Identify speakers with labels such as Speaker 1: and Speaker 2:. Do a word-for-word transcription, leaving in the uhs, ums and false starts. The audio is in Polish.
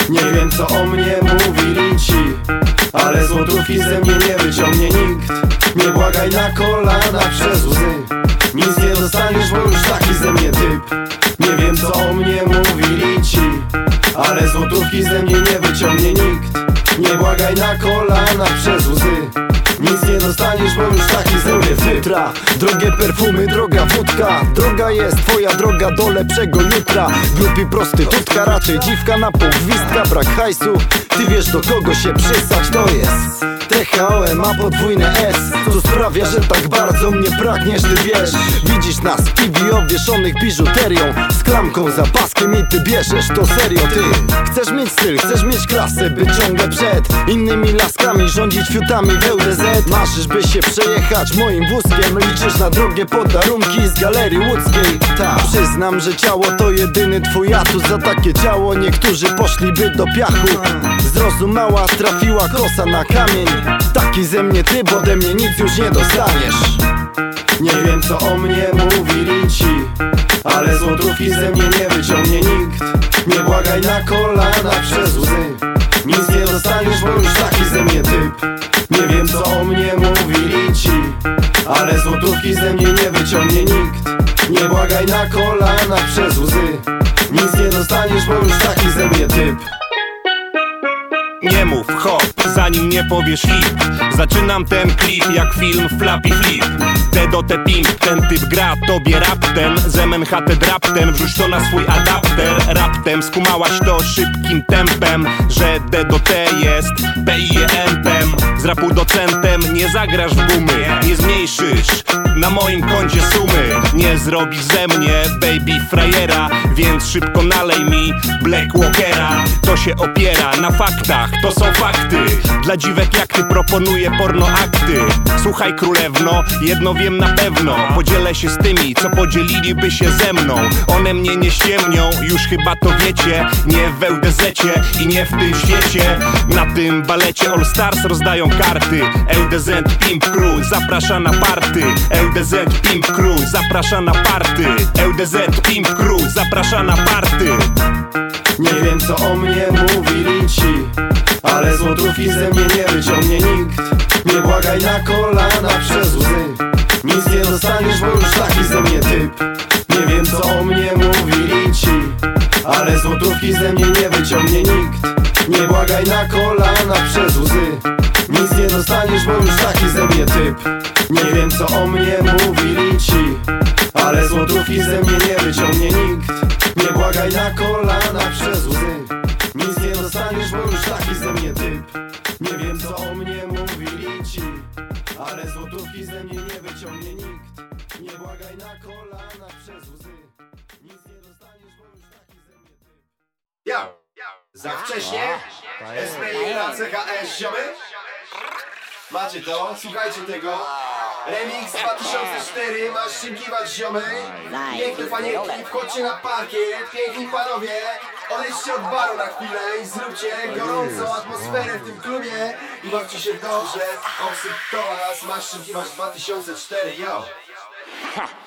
Speaker 1: Nie wiem co o mnie mówili ci, ale złotówki ze mnie nie wyciągnie nikt. Nie błagaj na kolana przez łzy, nic nie dostaniesz, bo już taki ze mnie typ. Nie wiem co o mnie mówili ci, ale złotówki ze mnie nie wyciągnie nikt. Nie błagaj na kolana przez łzy, nic nie dostaniesz, bo już taki ze mnie typ. Drogie perfumy, droga wódka, droga jest twoja droga do lepszego jutra. Głupi prostytutka, raczej dziwka na pół gwizdka. Brak hajsu, ty wiesz do kogo się przysać, to jest T H O M ma podwójne S, co sprawia, że tak bardzo mnie pragniesz, ty wiesz. Widzisz nas w T V obwieszonych biżuterią, z klamką, zapaskiem i ty bierzesz to serio. Ty chcesz mieć styl, chcesz mieć klasę, by ciągle przed innymi laskami rządzić fiutami w L D Z. Marzysz, by się przejechać moim wózkiem, liczysz na drogie podarunki z galerii łódzkiej. Ta, przyznam, że ciało to jedyny twój atut. Za takie ciało niektórzy poszliby do piachu. Zrozumiała, trafiła kosa na kamień. Taki ze mnie ty, bo ode mnie nic już nie dostaniesz. Nie wiem co o mnie mówili ci, ale złotówki ze mnie nie wyciągnie nikt. Nie błagaj na kolana przez łzy, nic nie dostaniesz, bo już taki ze mnie typ. Nie wiem co o mnie mówili ci, ale złotówki ze mnie nie wyciągnie nikt. Nie błagaj na kolana przez łzy, nic nie dostaniesz, bo już taki ze mnie typ.
Speaker 2: Nie mów hop, zanim nie powiesz hip. Zaczynam ten klip jak film Flappy Flip. D do T pimp, ten typ gra tobie raptem. Z M N H T draptem, wrzuć to na swój adapter. Raptem skumałaś to szybkim tempem, że D do T jest P I E M-tem. Z rapu docentem nie zagrasz w gumy, nie zmniejszysz na moim koncie sumy. Nie zrobisz ze mnie baby frajera, więc szybko nalej mi Black Walkera. To się opiera na faktach, to są fakty. Dla dziwek jak ty proponuję porno akty. Słuchaj królewno, jedno wiem na pewno, podzielę się z tymi, co podzieliliby się ze mną. One mnie nie ściemnią, już chyba to wiecie. Nie w L D Z-cie i nie w tym świecie. Na tym balecie All Stars rozdają karty. L D Z Pimp Crew zaprasza na party. L D Z Pimp Crew zaprasza na party. L D Z Pimp Crew zaprasza na party.
Speaker 1: Nie wiem co o mnie mówili ci, ale złotówki ze mnie nie wyciągnie nikt. Nie błagaj na kolana przez łzy, nic nie dostaniesz, bo już taki ze mnie typ. Nie wiem co o mnie mówili ci, ale złotówki ze mnie nie wyciągnie nikt. Nie błagaj na kolana przez łzy, nic nie dostaniesz, bo już taki ze mnie typ. Nie wiem co o mnie mówili ci, ale złotówki ze mnie nie wyciągnie nikt. Nie błagaj na kolana przez łzy, nic nie dostaniesz, bo już taki ze mnie typ. Nie wiem co o mnie mówili ci, ale złotówki ze mnie nie wyciągnie nikt. Nie błagaj na kolana przez łzy, nic nie dostaniesz, bo już taki ze mnie typ. Ja, za wcześnie, S P I C H S ziomy. Macie to, słuchajcie tego. Remix dwa tysiące cztery, masz czym kiwać ziomy. Piękne panienki, wchodźcie na parkiet. Piękni panowie, odejdźcie od baru na chwilę i zróbcie gorącą atmosferę w tym klubie i bawcie się dobrze. Osyp to was, masz czym kiwać dwa tysiące cztery, yo.